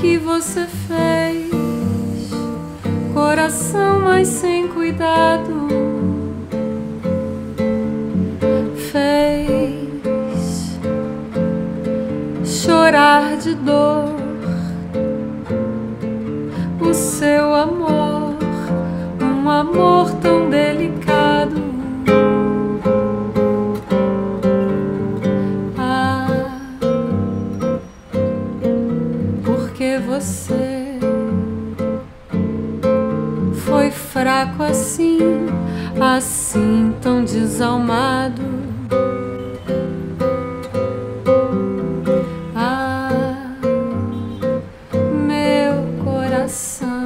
que você fez, coração, mas sem cuidado, fez chorar de dor o seu amor, um amor tão delicado. Porque você foi fraco assim, assim tão desalmado. Ah, meu coração,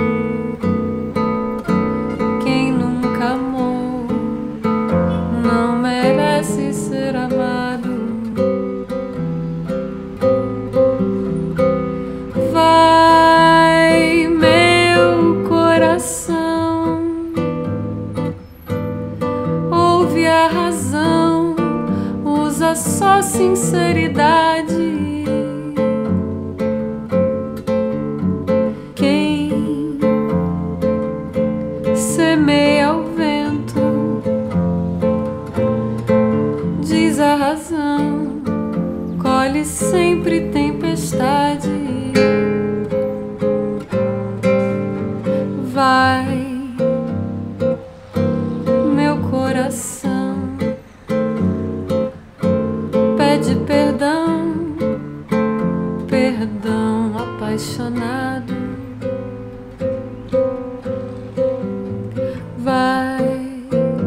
quem nunca amou não merece ser amado. Vai, meu coração, ouve a razão, usa só sinceridade. Quem semeia o vento diz a razão, colhe sempre tempestade. Vai, meu coração, pede perdão, perdão apaixonado. Vai,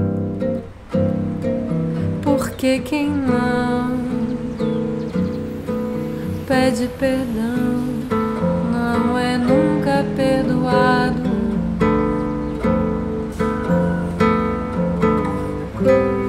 porque quem não pede perdão não é nunca perdoado.